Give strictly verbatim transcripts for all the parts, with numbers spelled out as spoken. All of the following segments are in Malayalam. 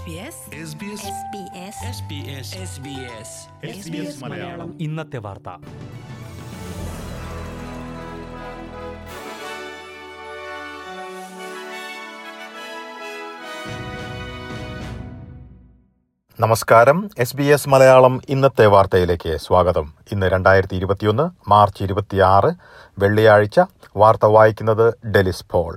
മലയാളം ഇന്നത്തെ വാർത്ത. നമസ്കാരം. എസ് ബി എസ് മലയാളം ഇന്നത്തെ വാർത്തയിലേക്ക് സ്വാഗതം. ഇന്ന് രണ്ടായിരത്തി ഇരുപത്തിയൊന്ന് മാർച്ച് ഇരുപത്തിയാറ് വെള്ളിയാഴ്ച. വാർത്ത വായിക്കുന്നത് ഡെലിസ് പോൾ.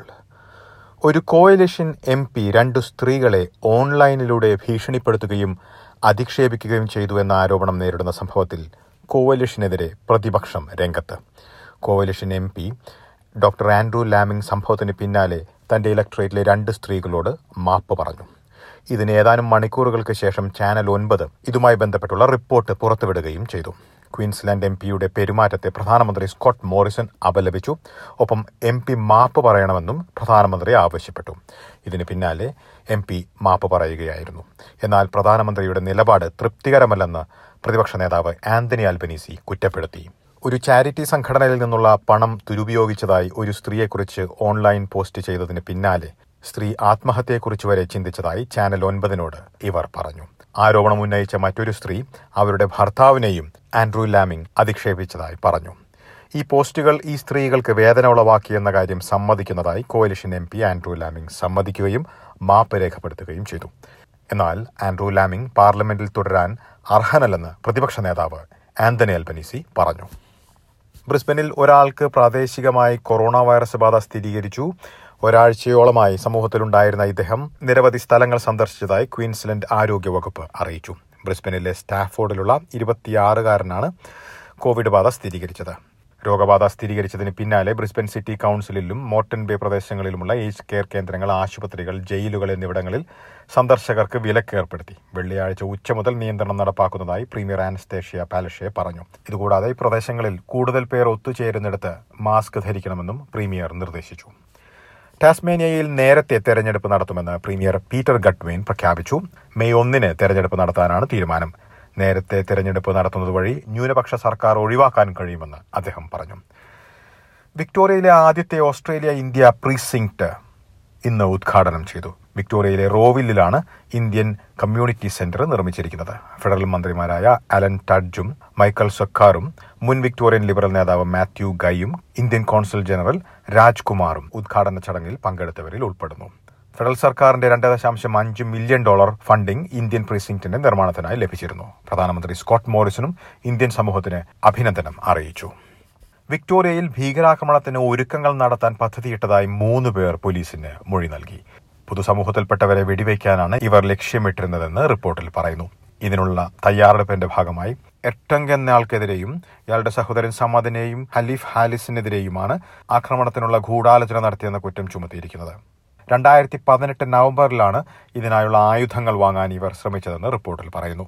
ഒരു കോയലിഷൻ എം പി രണ്ടു സ്ത്രീകളെ ഓൺലൈനിലൂടെ ഭീഷണിപ്പെടുത്തുകയും അധിക്ഷേപിക്കുകയും ചെയ്തു എന്ന ആരോപണം നേരിടുന്ന സംഭവത്തിൽ കോവലിഷനെതിരെ പ്രതിപക്ഷം രംഗത്ത്. Coalition M P doctor Andrew Laming സംഭവത്തിന് പിന്നാലെ തന്റെ ഇലക്ടറേറ്റിലെ രണ്ട് സ്ത്രീകളോട് മാപ്പ് പറഞ്ഞു. ഇതിന് ഏതാനും മണിക്കൂറുകൾക്ക് ശേഷം ചാനൽ ഒൻപത് ഇതുമായി ബന്ധപ്പെട്ടുള്ള റിപ്പോർട്ട് പുറത്തുവിടുകയും ചെയ്തു. ക്വീൻസ്ലാൻഡ് എം പിയുടെ പെരുമാറ്റത്തെ പ്രധാനമന്ത്രി സ്കോട്ട് മോറിസൺ അപലപിച്ചു. ഒപ്പം എം പി മാപ്പ് പറയണമെന്നും പ്രധാനമന്ത്രി ആവശ്യപ്പെട്ടു. ഇതിന് പിന്നാലെ എം പി മാപ്പ് പറയുകയായിരുന്നു. എന്നാൽ പ്രധാനമന്ത്രിയുടെ നിലപാട് തൃപ്തികരമല്ലെന്ന് പ്രതിപക്ഷ നേതാവ് ആന്റണി അൽബനീസി കുറ്റപ്പെടുത്തി. ഒരു ചാരിറ്റി സംഘടനയിൽ നിന്നുള്ള പണം ദുരുപയോഗിച്ചതായി ഒരു സ്ത്രീയെക്കുറിച്ച് ഓൺലൈൻ പോസ്റ്റ് ചെയ്തതിന് പിന്നാലെ സ്ത്രീ ആത്മഹത്യയെക്കുറിച്ച് വരെ ചിന്തിച്ചതായി ചാനൽ ഒൻപതിനോട് ഇവർ പറഞ്ഞു. ആരോപണം ഉന്നയിച്ച മറ്റൊരു സ്ത്രീ അവരുടെ ഭർത്താവിനെയും ആൻഡ്രൂ ലാമിംഗ് അധിക്ഷേപിച്ചതായി പറഞ്ഞു. ഈ പോസ്റ്റുകൾ ഈ സ്ത്രീകൾക്ക് വേദന ഉളവാക്കിയെന്ന കാര്യം സമ്മതിക്കുന്നതായി coalition M P Andrew Laming സമ്മതിക്കുകയും മാപ്പ് രേഖപ്പെടുത്തുകയും ചെയ്തു. എന്നാൽ ആൻഡ്രൂ ലാമിംഗ് പാർലമെന്റിൽ തുടരാൻ അർഹനല്ലെന്ന് പ്രതിപക്ഷ നേതാവ് ആന്റണി അൽബനീസി പറഞ്ഞു. ബ്രിസ്ബനിൽ ഒരാൾക്ക് പ്രാദേശികമായി കൊറോണ വൈറസ് ബാധ സ്ഥിരീകരിച്ചു. ഒരാഴ്ചയോളമായി സമൂഹത്തിലുണ്ടായിരുന്ന ഇദ്ദേഹം നിരവധി സ്ഥലങ്ങൾ സന്ദർശിച്ചതായി ക്വീൻസ്ലൻഡ് ആരോഗ്യവകുപ്പ് അറിയിച്ചു. ബ്രിസ്ബനിലെ സ്റ്റാഫോർഡിലുള്ള ഇരുപത്തിയാറുകാരനാണ് കോവിഡ് ബാധ സ്ഥിരീകരിച്ചത്. രോഗബാധ സ്ഥിരീകരിച്ചതിന് പിന്നാലെ ബ്രിസ്ബൻ സിറ്റി കൌൺസിലിലും മോർട്ടൺ ബേ പ്രദേശങ്ങളിലുമുള്ള ഏജ് കെയർ കേന്ദ്രങ്ങൾ, ആശുപത്രികൾ, ജയിലുകൾ എന്നിവിടങ്ങളിൽ സന്ദർശകർക്ക് വിലക്ക് ഏർപ്പെടുത്തി. വെള്ളിയാഴ്ച ഉച്ച മുതൽ നിയന്ത്രണം നടപ്പാക്കുന്നതായി പ്രീമിയർ ആനസ്തേഷ്യ പാലഷെ പറഞ്ഞു. ഇതുകൂടാതെ ഈ പ്രദേശങ്ങളിൽ കൂടുതൽ പേർ ഒത്തുചേരുന്നിടത്ത് മാസ്ക് ധരിക്കണമെന്നും പ്രീമിയർ നിർദ്ദേശിച്ചു. ടാസ്മേനിയയിൽ നേരത്തെ തെരഞ്ഞെടുപ്പ് നടത്തുമെന്ന് പ്രീമിയർ പീറ്റർ ഗട്ട്വെയിൻ പ്രഖ്യാപിച്ചു. മെയ് ഒന്നിന് തെരഞ്ഞെടുപ്പ് നടത്താനാണ് തീരുമാനം. നേരത്തെ തെരഞ്ഞെടുപ്പ് നടത്തുന്നത് വഴി ന്യൂനപക്ഷ സർക്കാർ ഒഴിവാക്കാൻ കഴിയുമെന്ന് അദ്ദേഹം പറഞ്ഞു. വിക്ടോറിയയിലെ ആദ്യത്തെ ഓസ്ട്രേലിയ ഇന്ത്യ പ്രീസിങ്ക്ട് ഇന്ന് ഉദ്ഘാടനം ചെയ്തു. വിക്ടോറിയയിലെ റോവില്ലിലാണ് ഇന്ത്യൻ കമ്മ്യൂണിറ്റി സെന്റർ നിർമ്മിച്ചിരിക്കുന്നത്. ഫെഡറൽ മന്ത്രിമാരായ അലൻ ടഡ്ജും മൈക്കൽ സൊക്കാറും മുൻ വിക്ടോറിയൻ ലിബറൽ നേതാവ് മാത്യു ഗൈയും ഇന്ത്യൻ കോൺസുൽ ജനറൽ രാജ്കുമാറും ഉദ്ഘാടന ചടങ്ങിൽ പങ്കെടുത്തവരിൽ ഉൾപ്പെടുന്നു. ഫെഡറൽ സർക്കാരിന്റെ രണ്ട് ദശാംശം അഞ്ച് മില്യൺ ഡോളർ ഫണ്ടിംഗ് ഇന്ത്യൻ പ്രീസിങ്ക്ടിന്റെ നിർമ്മാണത്തിനായി ലഭിച്ചിരുന്നു. പ്രധാനമന്ത്രി സ്കോട്ട് മോറിസണും ഇന്ത്യൻ സമൂഹത്തിന് അഭിനന്ദനം അറിയിച്ചു. വിക്ടോറിയയിൽ ഭീകരാക്രമണത്തിന് ഒരുക്കങ്ങൾ നടത്താൻ പദ്ധതിയിട്ടതായി മൂന്ന് പേർ പോലീസിന് മൊഴി നൽകി. പൊതുസമൂഹത്തിൽപ്പെട്ടവരെ വെടിവെക്കാനാണ് ഇവർ ലക്ഷ്യമിട്ടിരുന്നതെന്ന് റിപ്പോർട്ടിൽ പറയുന്നു. ഇതിനുള്ള തയ്യാറെടുപ്പിന്റെ ഭാഗമായി എട്ടംഗ് എന്നയാൾക്കെതിരെയും ഇയാളുടെ സഹോദരൻ സമദിനെയും ഹലീഫ് ഹാലിസിനെതിരെയുമാണ് ആക്രമണത്തിനുള്ള ഗൂഢാലോചന നടത്തിയെന്ന കുറ്റം ചുമത്തിയിരിക്കുന്നത്. രണ്ടായിരത്തി പതിനെട്ട് നവംബറിലാണ് ഇതിനായുള്ള ആയുധങ്ങൾ വാങ്ങാൻ ഇവർ ശ്രമിച്ചതെന്ന് റിപ്പോർട്ടിൽ പറയുന്നു.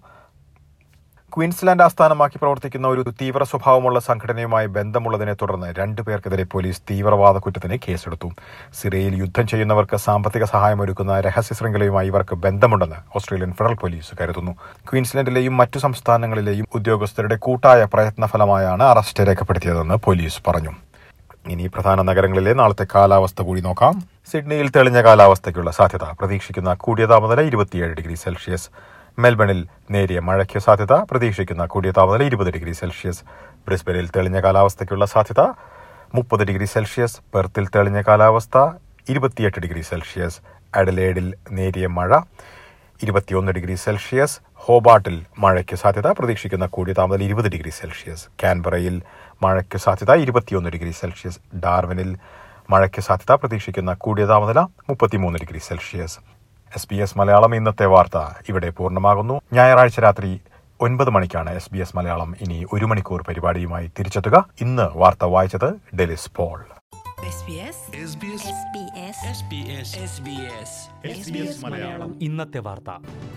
ക്വീൻസ്ലാൻഡ് ആസ്ഥാനമാക്കി പ്രവർത്തിക്കുന്ന ഒരു തീവ്ര സ്വഭാവമുള്ള സംഘടനയുമായി ബന്ധമുള്ളതിനെ തുടർന്ന് രണ്ടുപേർക്കെതിരെ പോലീസ് തീവ്രവാദ കുറ്റത്തിന് കേസെടുത്തു. സിറിയയിൽ യുദ്ധം ചെയ്യുന്നവർക്ക് സാമ്പത്തിക സഹായമൊരുക്കുന്ന രഹസ്യ ശൃംഖലയുമായി ഇവർക്ക് ബന്ധമുണ്ടെന്ന് ഓസ്ട്രേലിയൻ ഫെഡറൽ പോലീസ് കരുതുന്നു. ക്വീൻസ്ലാൻഡിലെയും മറ്റു സംസ്ഥാനങ്ങളിലെയും ഉദ്യോഗസ്ഥരുടെ കൂട്ടായ പ്രയത്നഫലമായാണ് അറസ്റ്റ് രേഖപ്പെടുത്തിയതെന്ന് പോലീസ് പറഞ്ഞു. ഇനി പ്രധാന നഗരങ്ങളിലെ നാളത്തെ കാലാവസ്ഥ കൂടി നോക്കാം. സിഡ്നിയിൽ തെളിഞ്ഞ കാലാവസ്ഥയ്ക്കുള്ള സാധ്യത. പ്രതീക്ഷിക്കുന്ന കൂടിയ താപനില ഇരുപത്തിയേഴ് ഡിഗ്രി സെൽഷ്യസ്. മെൽബണിൽ നേരിയ മഴയ്ക്ക് സാധ്യത. പ്രതീക്ഷിക്കുന്ന കൂടിയ താപനില ഇരുപത് ഡിഗ്രി സെൽഷ്യസ്. ബ്രിസ്ബനിൽ തെളിഞ്ഞ കാലാവസ്ഥയ്ക്കുള്ള സാധ്യത മുപ്പത് ഡിഗ്രി സെൽഷ്യസ്. പെർത്തിൽ തെളിഞ്ഞ കാലാവസ്ഥ ഇരുപത്തിയെട്ട് ഡിഗ്രി സെൽഷ്യസ്. അഡലേഡിൽ നേരിയ മഴ ഇരുപത്തിയൊന്ന് ഡിഗ്രി സെൽഷ്യസ്. ഹോബാട്ടിൽ മഴയ്ക്ക് സാധ്യത. പ്രതീക്ഷിക്കുന്ന കൂടിയ താപനില ഇരുപത് ഡിഗ്രി സെൽഷ്യസ്. കാൻബറയിൽ മഴയ്ക്ക് സാധ്യത ഇരുപത്തിയൊന്ന് ഡിഗ്രി സെൽഷ്യസ്. ഡാർവിനിൽ മഴയ്ക്ക് സാധ്യത. പ്രതീക്ഷിക്കുന്ന കൂടിയ താപനില മുപ്പത്തിമൂന്ന് degree Celsius. S B S Malayalam ഇന്നത്തെ വാർത്ത ഇവിടെ പൂർണ്ണമാകുന്നു. ഞായറാഴ്ച രാത്രി ഒൻപത് മണിക്കാണ് എസ് ബി എസ് മലയാളം ഇനി ഒരു മണിക്കൂർ പരിപാടിയുമായി തിരിച്ചെത്തുക. ഇന്ന് വാർത്ത വായിച്ചത് ഡെലിസ് പോൾ. ഇന്നത്തെ വാർത്ത.